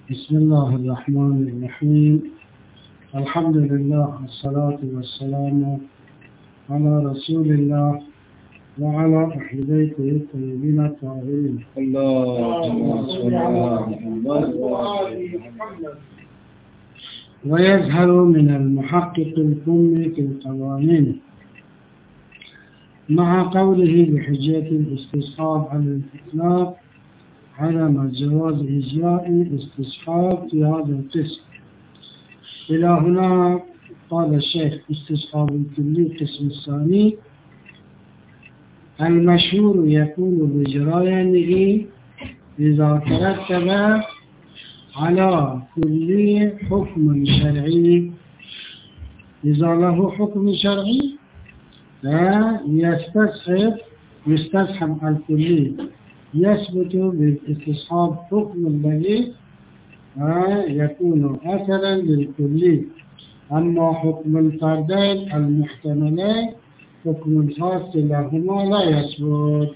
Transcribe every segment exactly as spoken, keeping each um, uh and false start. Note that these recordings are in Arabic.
بسم الله الرحمن الرحيم. الحمد لله والصلاة والسلام على رسول الله وعلى أهل بيته الطيبين الطاهرين. اللهم صل على محمد وعلى محمد. ويظهر من المحقق الكمي في القوانين مع قوله بحجية الاستصحاب على الإطلاق عدم جواز إجراء الاستصحاب في هذا القسم. إلى هنا قال الشيخ: استصحاب الكلي القسم الثاني المشهور يكون بجريانه إذا ترتب على كل حكم شرعي، إذا له حكم شرعي فيستصحب يستصحب الكلي، يثبت بالاستصحاب حكم الذي يكون أثرا للكلي. أما حكم الفردين المحتملين حكم الخاص لهما لا يثبت.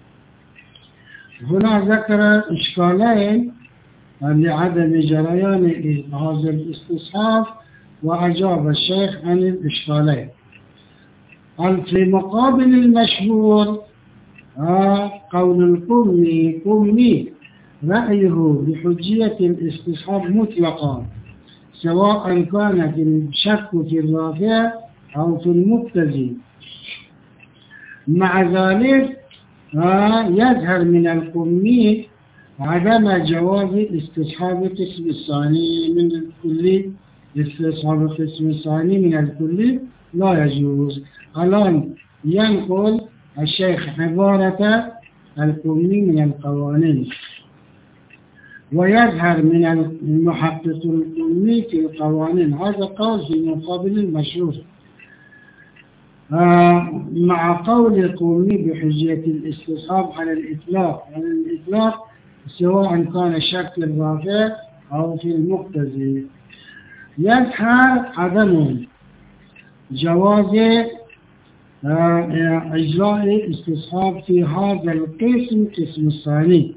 هنا ذكر إشكالين لعدم جريان هذا الاستصحاب وأجاب الشيخ عن الإشكالين. في مقابل المشهور قول القمي قمي رأيه بحجية الاستصحاب مطلقا، سواء كان في الشك في الرافع أو في المبتدئ. مع ذلك يظهر من القمي عدم جواز استصحاب القسم الثاني من الكلي. استصحاب القسم الثاني من الكلي لا يجوز. الآن ينقل الشيخ عبارة القمي من القوانين: ويظهر من المحقق القمي في القوانين. هذا قول في مقابل المشهور آه مع قول القمي بحجية الاستصحاب على الإطلاق على الإطلاق سواء كان الشك الرافع أو في المقتضي. يظهر عدم جواز إجراء الاستصحاب في هذا القسم القسم الثاني.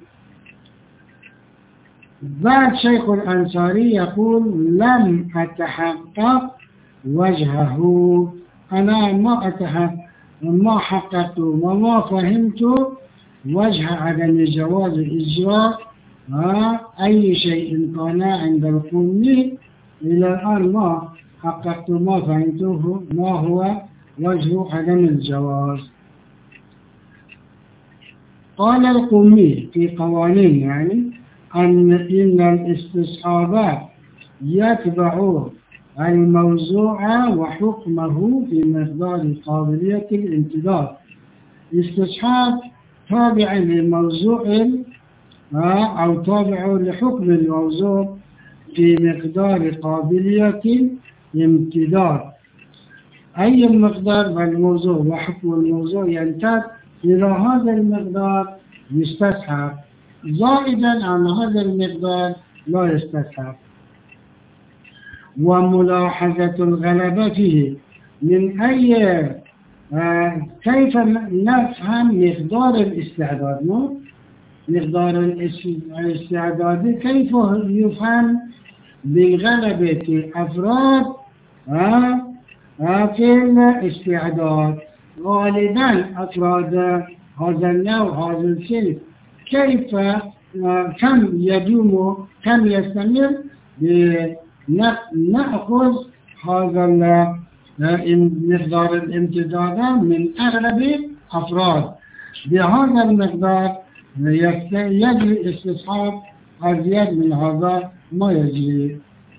بعد شيخ الأنصاري يقول: لم أتحقق وجهه، أنا ما أتحقق ما حققت وما فهمت وجه عدم جواز إجراء أي شيء كان عند القمي. إلى الآن ما حققت ما فهمته ما هو وجه عدم الجواز. قال القمي في قوانين يعني أن إن الاستصحاب يتبع الموضوع وحكمه في مقدار قابلية الامتداد. استصحاب تابع للموضوع أو تابع لحكم الموضوع في مقدار قابلية الامتداد. أي مقدار بالموضوع وحكم الموضوع يمتد إلى هذا المقدار يستصحب، زائدا عن هذا المقدار لا يستصحب. وملاحظة الغلبة فيه من أي آه كيف نفهم مقدار الاستعداد؟ مو مقدار الاستعداد كيف يفهم بغلبة أفراد آه آه في الاستعداد. غالبا أفراد هذا النوع هذا الشيء كيف آه كم يدوم كم يستمر نأخذ هذا مقدار الامتداد من أغلب أفراد. بهذا المقدار يجري استصحاب أزيد من هذا ما يجري.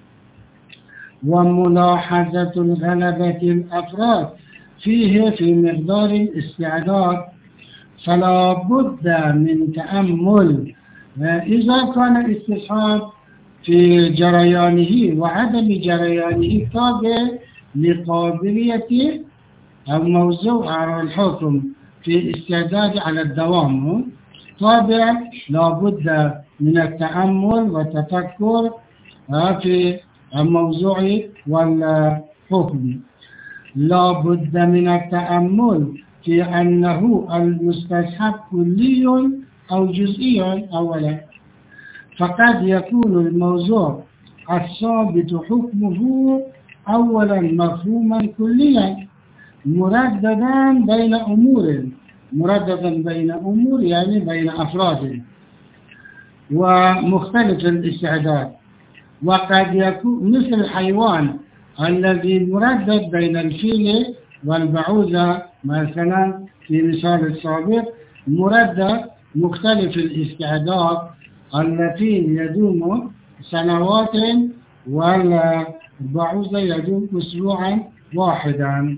وملاحظة الغلبة الأفراد فيه في مقدار الاستعداد فلا بد من تأمل. إذا كان الاستصحاب في جريانه وعدم جريانه تابع لقابلية الموضوع على الحكم في الاستعداد على الدوام، طابع لا بد من التأمل والتفكر في الموضوع والحكم. لا بد من التأمل في أنه المستصحب كلي أو جزئي أولا، فقد يكون الموضوع الثابت حكمه أولا مفهوما كليا مرددا بين أمور مرددا بين أمور يعني بين أفراد ومختلف الاستعداد، وقد يكون مثل الحيوان الذي مردد بين الفيل والبعوضة مثلا في مثال السابق، مردد مختلف الاستعداد، الفيل يدوم سنوات والبعوضة يدوم أسبوعا واحدا.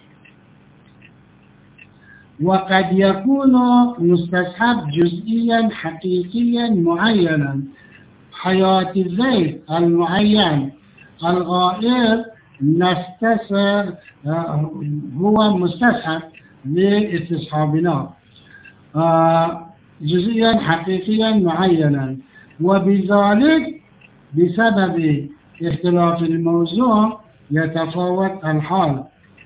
وقد يكون مستصحب جزئيا حقيقيا معينا، حياة الزيت المعين الغائر نستصحب هو مستصحب لاستصحابنا جزئيا حقيقيا معينا، وبذلك بسبب اختلاف الموضوع يتفاوت الحال.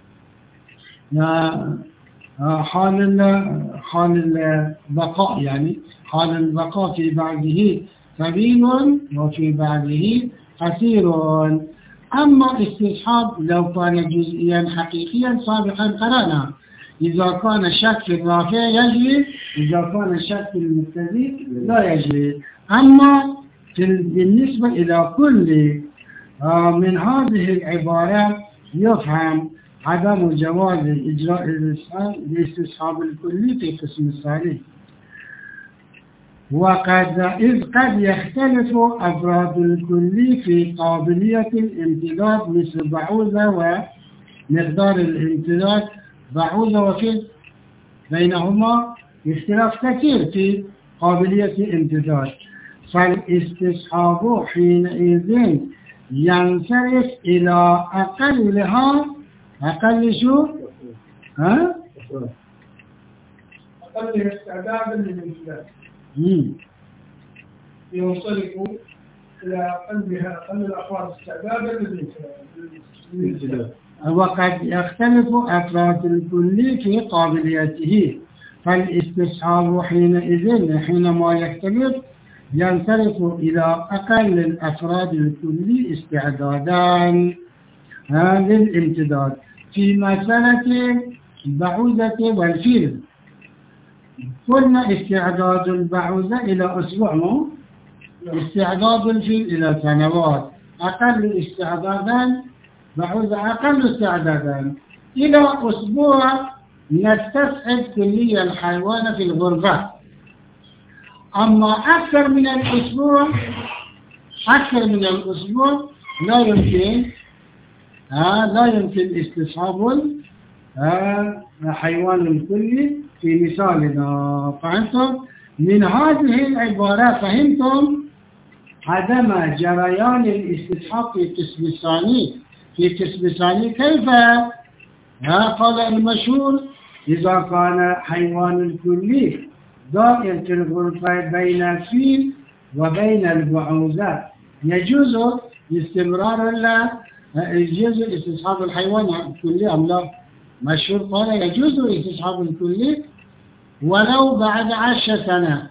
حال حال البقاء يعني حال البقاء في بعضه طويل وفي بعضه قصير. أما استصحاب لو كان جزئيا حقيقيا سابقا قرأنا، إذا كان الشك في الرافع يجري، إذا كان الشك في المبتدئ لا يجري. أما بالنسبة إلى كل من هذه العبارات يفهم عدم جواز إجراء الاستصحاب الكلي في القسم الثاني. وقد إذ قد يختلف أفراد الكلي في قابلية الامتداد مثل بعوضة ومقدار الامتداد بعوضة وفي بينهما اختلاف كثير في قابلية الامتداد، فالاستصحاب حينئذ ينصرف إلى أقلها أقل شو؟ ها؟ أقل استعدادا للامتداد ينصرف إلى أقلها أقل الأفراد استعدادا للامتداد. وقد يختلف أفراد الكل في قابليته، فالاستصحاب حينئذ حينما يختلف ينصرف إلى أقل الأفراد الكل استعدادا للامتداد. في مسألة البعوضة والفيل قلنا استعداد البعوضة إلى أسبوع، مو استعداد الفيل إلى سنوات. أقل استعدادا بعوضة أقل استعدادا إلى أسبوع نستصحب كلية الحيوان في الغرفة. أما أكثر من الأسبوع أكثر من الأسبوع لا يمكن آه لا يمكن استصحاب الحيوان الكلي في مثالنا. فهمتم؟ من هذه العبارات فهمتم عدم جريان الاستصحاب في القسم الثاني. في القسم الثاني كيف؟ ها قال المشهور إذا كان حيوان الكلي دائر في الغرفة بين الفيل وبين البعوضة يجوز استمرار له يجوز استصحاب الحيوان الكلي أم لا؟ مشهور قال يجوز استصحاب الكلي ولو بعد عشر سنة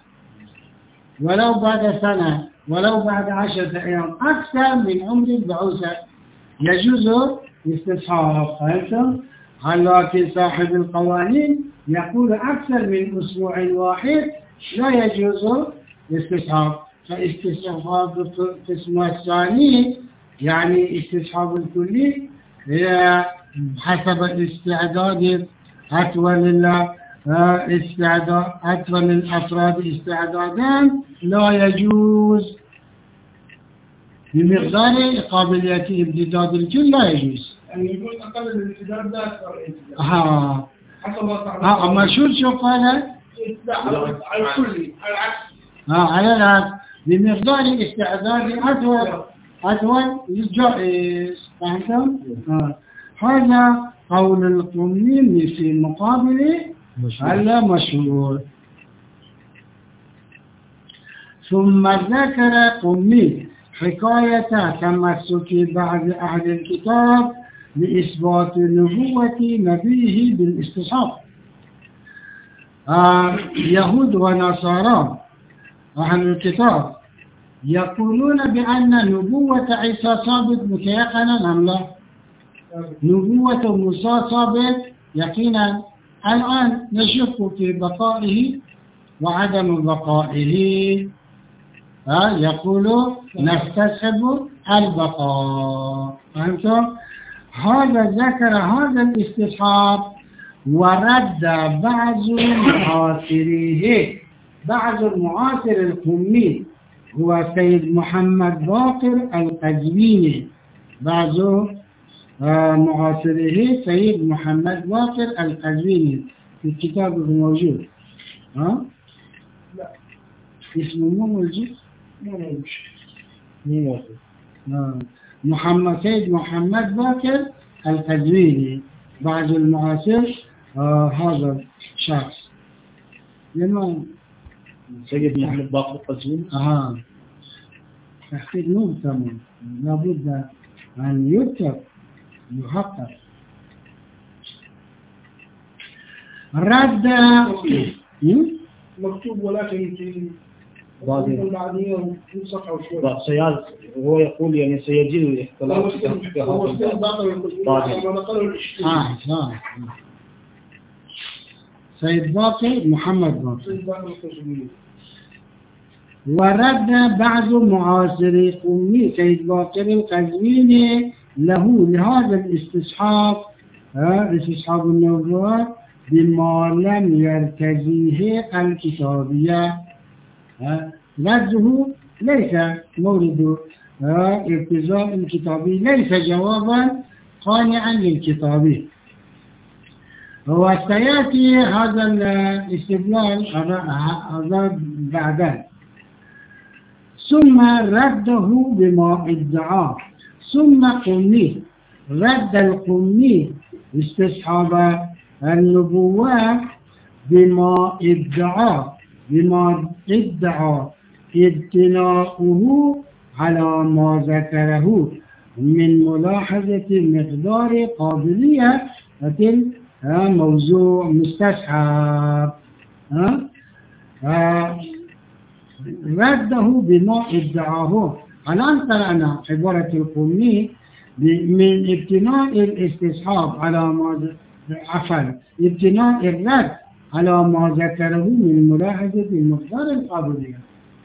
ولو بعد سنة ولو بعد عشرة أيام أكثر من عمر البعوضة يجوز استصحاب. فهمتم؟ لكن صاحب القوانين يقول أكثر من أسبوع واحد لا يجوز استصحاب. فاستصحاب القسم الثاني يعني استصحاب الكلي هي حسب الاستعداد أطول استعداد أطول الأفراد استعدادا لا يجوز بمقدار قابلية امتداد الكل لا يجوز. يعني يقول أقل الامتداد لا أكثر الامتداد. ها حسب ها أما شو شو قال؟ لا على الكل على العكس. ها على العكس بمقدار استعداد أطول أطول جائز. فهمتم؟ هذا قول القمي في مقابل المشهور. ثم ذكر قمي حكاية تمسك بعض أهل الكتاب لإثبات نبوة نبيه بالاستصحاب. آه يهود ونصارى أهل الكتاب يقولون بأن نبوة عيسى ثابت متيقنا أم لا؟ نبوة موسى ثابت يقينا. الآن نشك في بقائه وعدم بقائه. ها يقول نستصحب البقاء. فهمتم؟ هذا ذكر هذا الاستصحاب ورد بعض معاصريه. بعض المعاصر القمي هو سيد محمد باقر القزويني. بعض معاصريه سيد محمد باقر القزويني في الكتاب الموجود. ها؟ لا اسمه مو موجود؟ مو موجود. مو موجود. محمد سيد محمد باقر القزويني بعض المعاصر آه هذا الشخص. لما سيد محمد باقر القزويني. اه تحقيق مهتم لابد أن يكتب يحقق. رد مكتوب ولكن في بعدين في صفحة وشوي. هو يقول يعني سيجد الاختلاف في هو هذا البعض. آه صح. سيد باقر محمد باقر. ورد بعض معاصري قومي سيد باقر القزويني له لهذا الاستصحاب استصحاب النبوات بما لم يرتزيه الكتابية. رده ليس مورد ارتزاء الكتابي، ليس جوابا قانعا للكتابي. وسيأتي هذا الاستدلال هذا بعدين. ثم رده بما ادعاه. ثم قمي رد القمي استصحاب النبوة بما ادعى بما ادعى ابتناؤه على ما ذكره من ملاحظة مقدار قابلية موضوع مستصحب. رده بما ادعاه. الآن قرأنا عبارة القمي من ابتناء الاستصحاب على ما عفوا ابتناء الرد على ما ذكره من ملاحظة المقدار القابلية.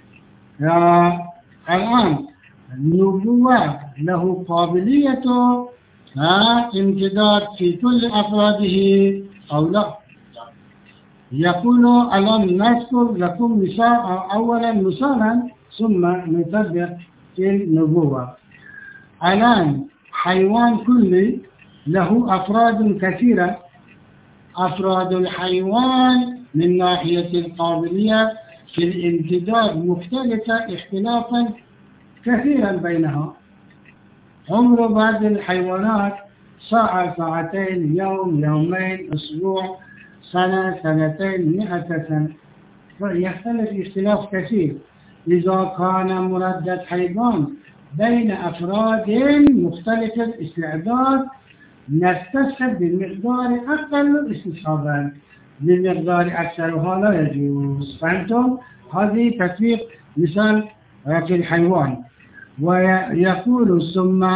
الآن النبوة له قابلية امتداد في كل أفراده أو لا؟ يقول الآن نذكر لكم مثال أولا مثالا ثم نطبق في النبوة. الآن حيوان كلي له أفراد كثيرة. أفراد الحيوان من ناحية القابلية في الامتداد مختلفة اختلافا كثيرا بينها. عمر بعض الحيوانات ساعة ساعتين يوم يومين أسبوع سنة سنتين مئة سنة، فيختلف اختلاف كثير. إذا كان مردد حيوان بين أفراد مختلفة الاستعداد نستصحب بمقدار أقل استصحابا، بمقدار أكثرها لا يجوز. فهمتم؟ هذه تطبيق مثال في الحيوان. ويقول ثم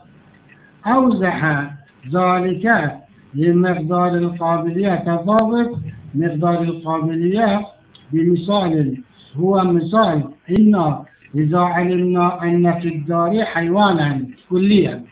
أوضح ذلك لمقدار القابلية تضابط مقدار القابلية بمثال هو مثال إن إذا علمنا أن في الدار حيوانا كليا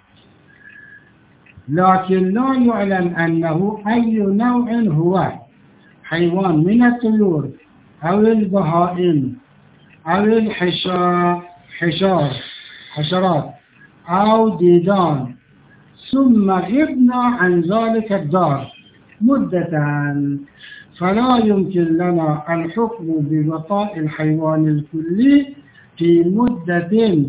لكن لا يعلم أنه أي نوع هو، حيوان من الطيور أو البهائم أو الحشار حشار حشرات أو ديدان، ثم غبنا عن ذلك الدار مدة، فلا يمكن لنا الحكم ببقاء الحيوان الكلي في مدة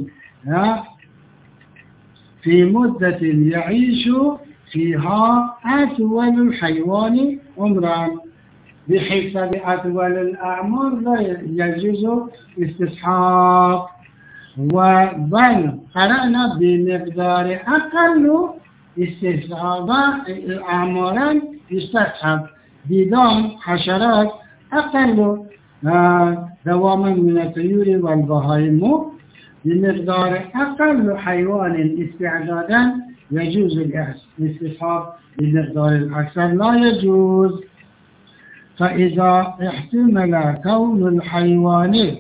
في مدة يعيش فيها أطول الحيوان عمرا. بحسب أطول الأعمار لا يجوز استصحاب، بل قرأنا بمقدار أقل استصحابا أعمارا يستصحب. ديدان حشرات أقل دواما من الطيور والبهائم بمقدار أقل حيوان استعدادا يجوز الاستصحاب، بمقدار الأكثر لا يجوز. فإذا احتمل كون الحيوان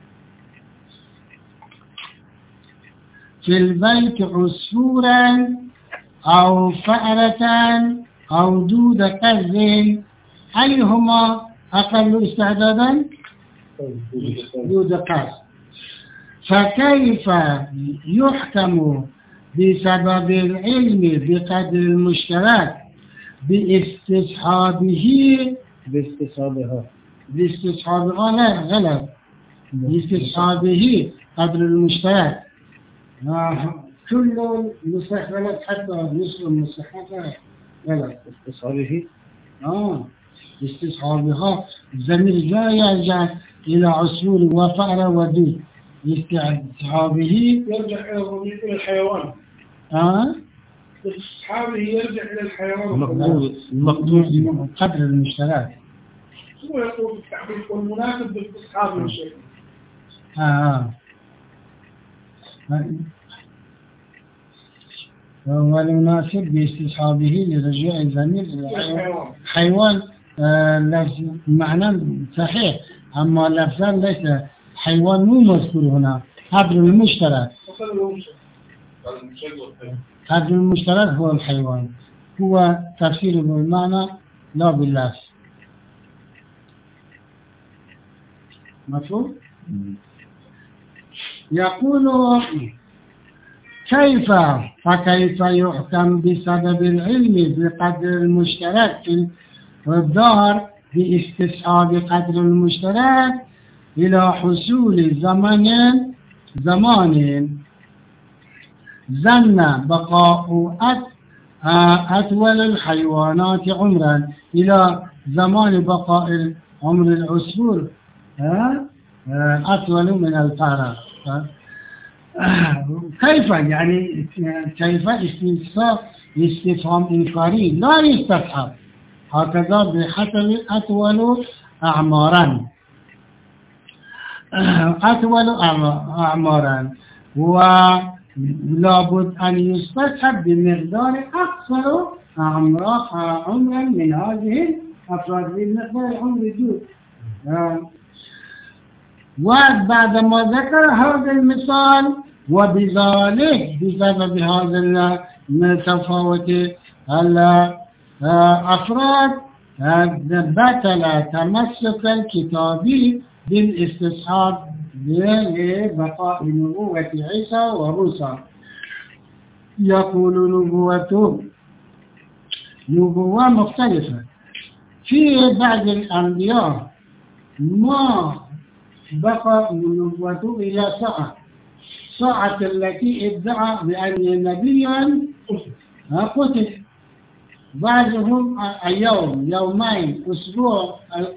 في البيت عصفورا أو فأرة أو دود قز، أيهما أقل استعدادا؟ دود قز. فكيف يحكم بسبب العلم بقدر المشترك باستصحابه باستصحابها باستصحابها لا غلط باستصحابه قدر المشترك. آه. كل النسخ غلط، حتى نصف النسخ غلط. استصحابه اه استصحابها الزمير جاء يرجع إلى عصفور وفأر ودود. استصحابه يرجع إلى الحيوان. اه استصحابه يرجع إلى الحيوان. المقدور المقدور قدر المشترك. هو يقول التعبير والمناسب باستصحاب الشيء. اه والمناسب باستصحابه لرجوع الضمير إلى حيوان. آه معنى صحيح، أما لفظا ليس حيوان مو مذكور هنا. قدر المشترك، قدر المشترك هو الحيوان، هو تفسيره بالمعنى لا باللفظ. مفهوم؟ يقول كيف فكيف يحكم بسبب العلم بقدر المشترك في الظاهر باستصحاب قدر المشترك إلى حصول زمن زمان ظن بقاء أطول الحيوانات عمرا إلى زمان بقاء عمر العصفور أطول من الفأرة. كيف يعني كيف استفهام إنكاري لا يستصحب، هكذا بحسب أطول أعمارا أطول أعمارا، ولابد أن يستصحب بمقدار أكثر عمرا من هذه الأفراد بمقدار عمر دود. وبعدما ذكر هذا المثال وبذلك بسبب هذا المتفاوت الأفراد بطل تمسك الكتابي بالاستصحاب لبقاء نبوة عيسى وموسى. يقول نبوته نبوة مختلفة في بعض الأنبياء ما بقى نبوته إلى ساعة ساعة التي ادعى بأن نبيا قتل، بعضهم يوم يومين أسبوع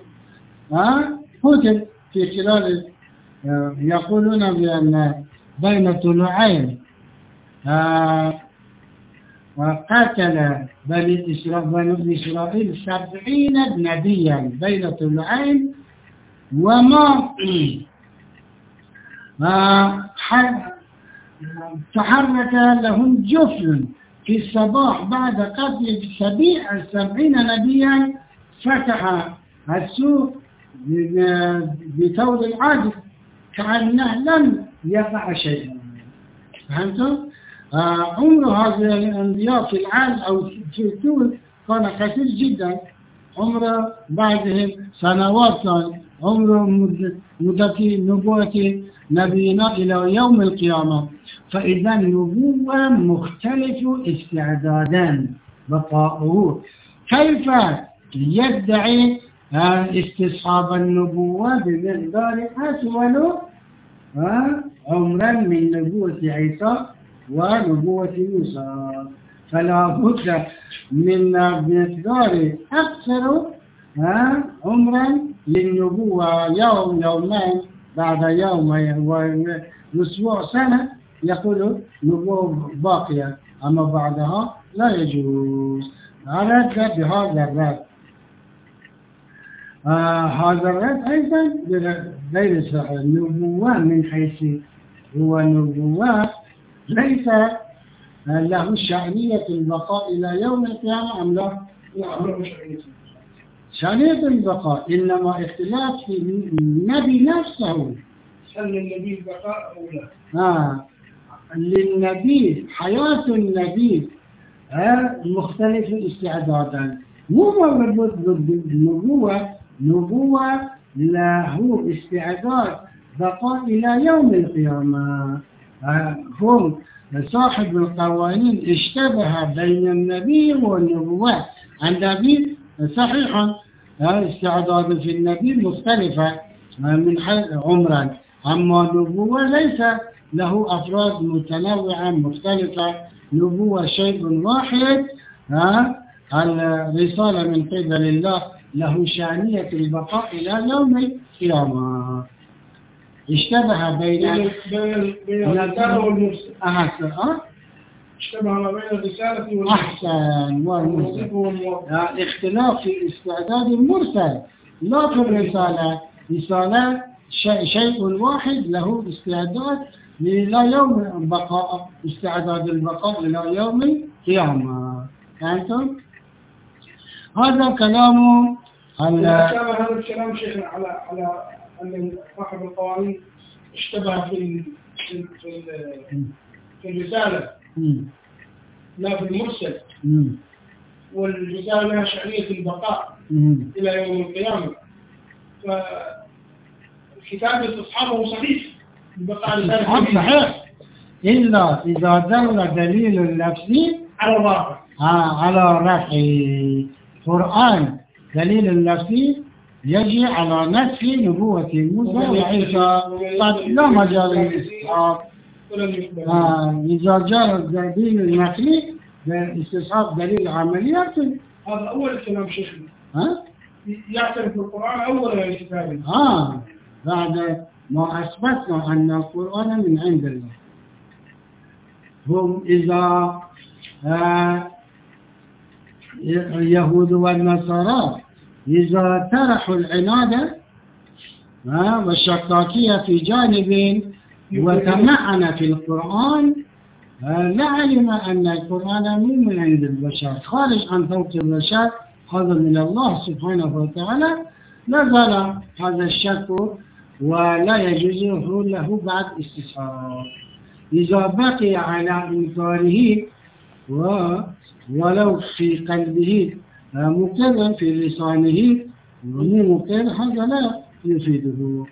قتل في خلال، يقولون بأن بين طلوعين وقتل بني إسرائيل سبعين نبيا بين طلوعين، وما تحرك لهم جفن في الصباح بعد قتل سبيع سبعين نبيا، فتح السوق بثور العاجز كأنه لم يقع شيء. فهمتوا؟ عمر هذه الأنبياء في العالم أو في الدول كان كثير جدا، عمر بعضهم سنوات، كان عمر مدة نبوة نبينا إلى يوم القيامة. فإذا النبوة مختلف استعدادا بقاؤه. كيف يدعي استصحاب النبوة بمقدار أطول عمرا من نبوة عيسى ونبوة موسى؟ فلا بد من مقدار أكثر عمرا للنبوة، يوم يومين بعد يوم وأسبوع سنة يقول نبوة باقية، أما بعدها لا يجوز. رد بهذا الرد. آه هذا الرد أيضا غير صحيح. النبوة من حيث هو نبوة ليس له شأنية البقاء إلى يوم القيامة أم لا؟ نعم له شأنية. شأنية البقاء، إنما اختلاف في النبي نفسه. هل للنبي البقاء أو لا؟ آه. للنبي حياة النبي آه مختلفة استعدادا، مو مربوط بالنبوة. نبوة له استعداد بقاء إلى يوم القيامة. آه هم صاحب القوانين اشتبه بين النبي والنبوة. النبي صحيح استعداد في النبي مختلفة من حيث عمرا، أما النبوة ليس له أفراد متنوعة مختلفة. نبوة شيء واحد، الرسالة من قبل الله له شأنية البقاء إلى يوم القيامة. اشتبه بين بين بين الرسالة والمرسل. أحسن أه؟ اشتبه ما بين الرسالة والمرسل. أحسن والمرسل. اختلاف في استعداد المرسل لا في الرسالة. رسالة شيء واحد له استعداد إلى يوم البقاء، استعداد البقاء إلى يوم القيامة. فهمتم؟ هذا كلام هذا الكلام شيخنا على على أن صاحب القوانين اشتبه في في في الرسالة لا في المرسل، والرسالة لها شأنية البقاء إلى يوم القيامة. فكتاب استصحابه صحيح البقاء رسالة صحيح، إلا إذا دل دليل لفظي على الرافع آه على رفع القرآن. دليل اللفظي يجي على نفي نبوة موسى وعيسى، قد لا مجال للاستصحاب. إذا جاء الدليل النقلي استصحاب دليل عمليات. هذا أول كلام شيخنا. ها؟ يعترف القرآن أولا الكتاب. آه بعد ما أثبتنا أن القرآن من عند الله. هم إذا آه اليهود والنصارى إذا طرحوا العنادة آه والشكاكية في جانب وتمعن في القرآن، آه لعلم أن القرآن مو من عند البشر، خارج عن فوق البشر، هذا من الله سبحانه وتعالى. لا زال هذا الشك ولا يجوز له بعد استصحاب. إذا بقي على إنكاره ولو في قلبه مقر في لسانه ومو مقر، هذا لا يفيده.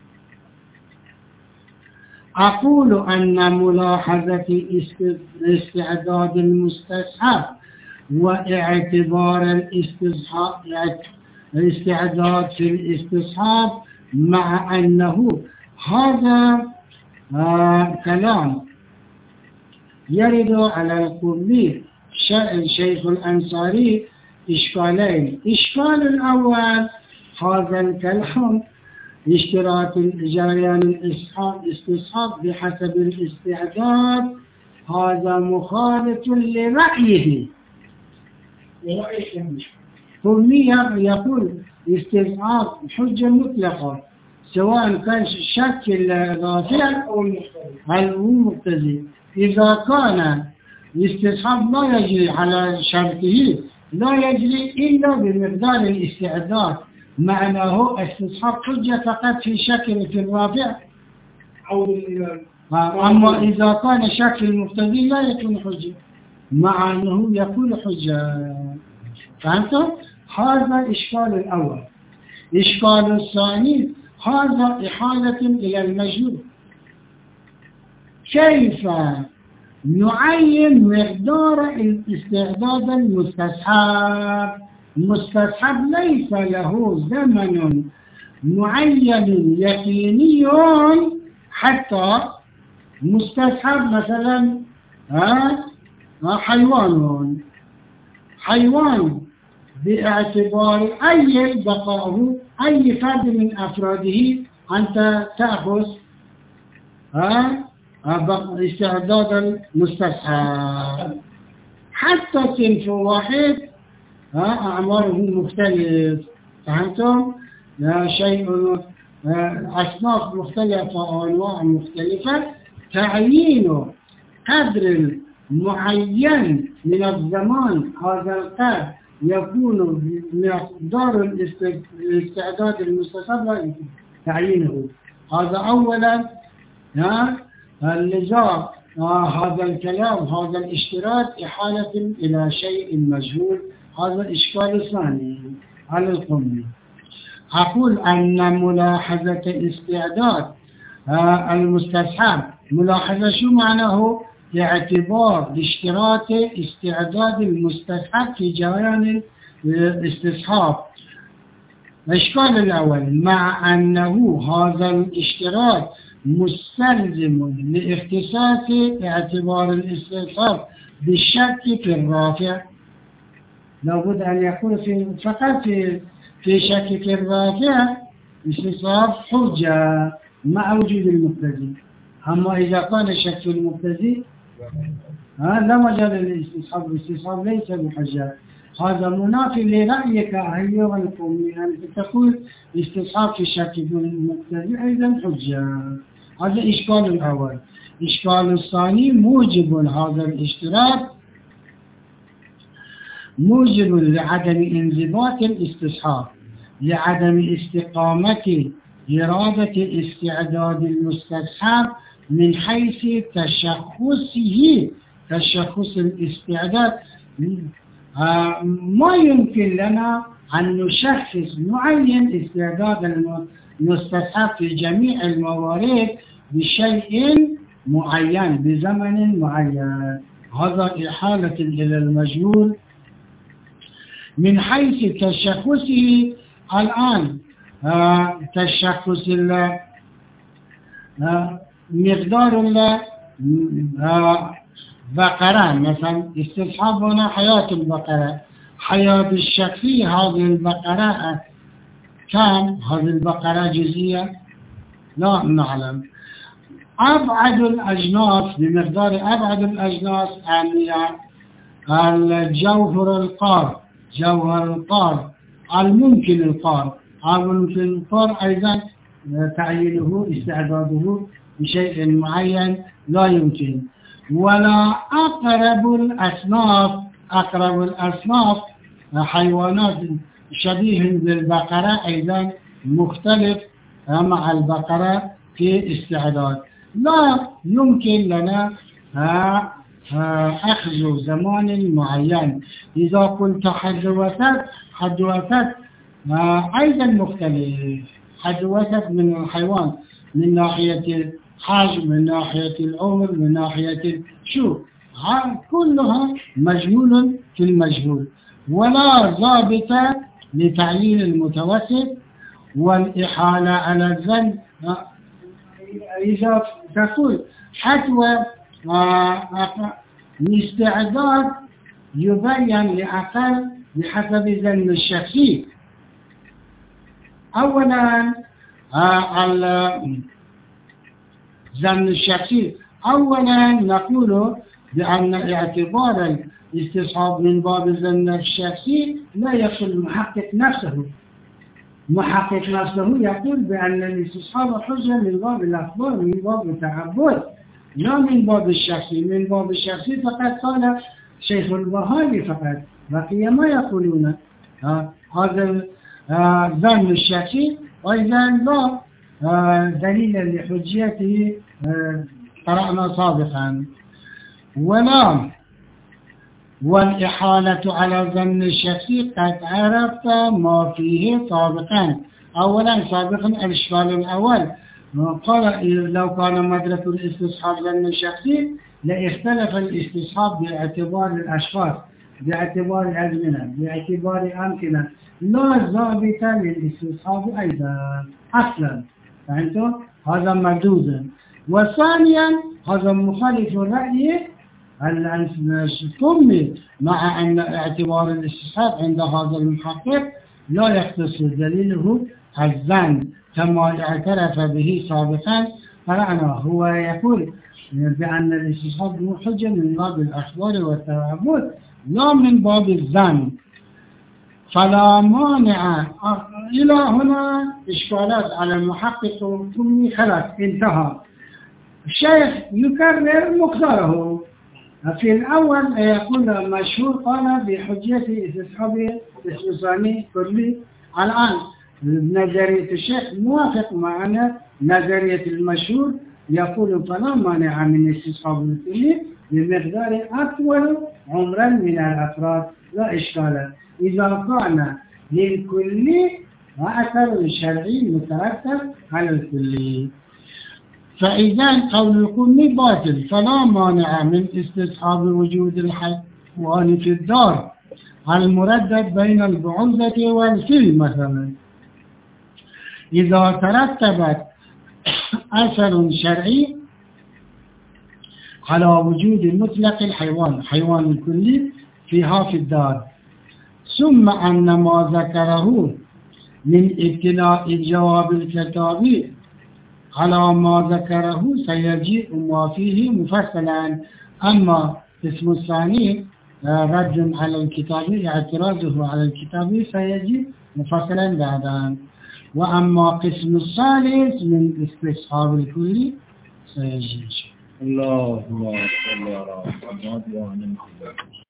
أقول أن ملاحظة استعداد المستصحب واعتبار الاستصحاب الاستعداد في الاستصحاب مع أنه هذا آه كلام يرد على القربي الشيخ الأنصاري إشكالين. إشكال الأول هذا الكلام اشتراط جريان الاستصحاب بحسب الاستعداد هذا مخالف لرأيه. قربي يقول استصحاب حجة مطلقة سواء كان شكل رافع أو مقتضي. إذا كان الاستصحاب لا يجري على شرطه لا يجري إلا بمقدار الاستعداد، معناه استصحاب حجة فقط في شكل في الرافع. أما إذا كان شكل مقتضي لا يكون حجة، مع أنه يكون حجة. فهمتم؟ هذا إشكال الأول. إشكال الثاني هذا إحالة إلى المجهول. كيف نعين مقدار الاستعداد المستصحب؟ المستصحب ليس له زمن معين يقيني حتى مستصحب مثلا حيوان حيوان باعتبار أي بقائه أي فرد من أفراده أنت تأخذ استعداد المستصحب. حتى صنف واحد أعماره مختلف. فهمتم؟ شيء أصناف مختلفة وأنواع مختلفة تعيين قدر معين من الزمان، هذا القدر يكون بمقدار الاستعداد المستصحب لا يمكن تعيينه. هذا أولا. لذا هذا الكلام، هذا الاشتراط إحالة إلى شيء مجهول، هذا إشكال ثاني على القمي. أقول أن ملاحظة استعداد المستصحب، ملاحظة شو معناه؟ اعتبار اشتراط استعداد المستصحب في جريان الاستصحاب. الإشكال الأول، مع أنه هذا الاشتراط مستلزم لاختصاص اعتبار الاستصحاب بالشك في الرافع، لابد أن يكون في فقط في في شك في الرافع استصحاب حجة مع وجود المقتضي. أما إذا كان شك في المقتضي لا مجال للاستصحاب، الاستصحاب ليس بحجة. هذا منافي لرأيك أيها القومي، يعني تقول استصحاب في شك في المقتضي أيضا حجة. هذا إشكال الأول. إشكال الثاني، موجب هذا الاشتراط موجب لعدم انضباط الاستصحاب، لعدم استقامة إرادة استعداد المستصحب من حيث تشخصه، تشخص الاستعداد. آه ما يمكن لنا أن نشخص معين استعداد المستصحب في جميع الموارد بشيء معين بزمن معين، هذا إحالة إلى المجهول من حيث تشخصه. الآن آه تشخص آه مقدار البقرة مثلا، استصحابنا حياة البقرة، حياة الشخصية هذه البقرة كم؟ هذه البقرة جزئية لا نعلم. أبعد الأجناس بمقدار أبعد الأجناس يعني الجوهر القار، جوهر القار، الممكن القار، الممكن القار أيضا تعيينه استعداده بشيء معين لا يمكن. ولا أقرب الأصناف، أقرب الأصناف حيوانات شبيه بالبقرة أيضا مختلف مع البقرة في استعداد. لا يمكن لنا أخذ زمان معين. إذا قلت حد وسط، حد وسط أيضا مختلف. حد وسط من الحيوان من ناحية الحجم، من ناحية العمر، من ناحية شو، كلها مجهول في المجهول. ولا ضابط لتعيين المتوسط والإحالة على الظن. إذا تقول حتوى الاستعداد يبين لأقل بحسب ظن الشخصي. أولا الظن الشخصي، أولا نقول بأن اعتبار الاستصحاب من باب الظن الشخصي لا يقول المحقق نفسه. محقق نفسه يقول بأن الاستصحاب حجة من باب الأخبار، من باب التعبد، لا من باب الشخصي. من باب الشخصي فقط قال شيخ البهائي فقط، بقي ما يقولون. هذا الظن الشخصي أيضا لا دليل لحجيته قرأنا سابقا. ولا والإحالة على الظن الشخصي قد عرفت ما فيه سابقا. أولا سابقا الإشكال الأول قال لو كان مدرك الاستصحاب ظن الشخصي لاختلف الاستصحاب باعتبار الأشخاص، باعتبار الأزمنة، باعتبار الأمكنة، لا ضابط للاستصحاب أيضا أصلا. فهمتم؟ هذا مردود. وثانيا هذا مخالف الرأي القمي، مع أن اعتبار الاستصحاب عند هذا المحقق لا يختص دليله الظن كما اعترف به سابقا. قرأنا هو يقول بأن الاستصحاب حجة من باب الأخبار والتعبد لا من باب الظن، فلا مانع. إلى هنا إشكالات على المحقق القمي خلاص انتهى. الشيخ يكرر مقداره. في الأول يقول المشهور قال بحجة استصحاب اسم ثاني كلي. الآن نظرية الشيخ موافق معنا نظرية المشهور، يقول فلا مانع من استصحاب الكلي بمقدار أطول عمرا من الأفراد لا إشكال إذا كان للكلي أثر شرعي مترتب على الكلي. فإذا قول الكلي باطل، فلا مانع من استصحاب وجود الحيوان في الدار المردد بين البعوضة والفيل مثلا إذا ترتبت أثر شرعي على وجود مطلق الحيوان حيوان الكلي فيها في الدار، ثم أن ما ذكره من ابتلاء الجواب الكتابي على ما ذكره سيجيء ما فيه مفصلا. أما اسم الثاني رد على الكتابي اعتراضه على الكتابي سيجيء مفصلا بعدان. وأما قسم الثالث من استصحاب الكلي سيجيء. الله الله الله.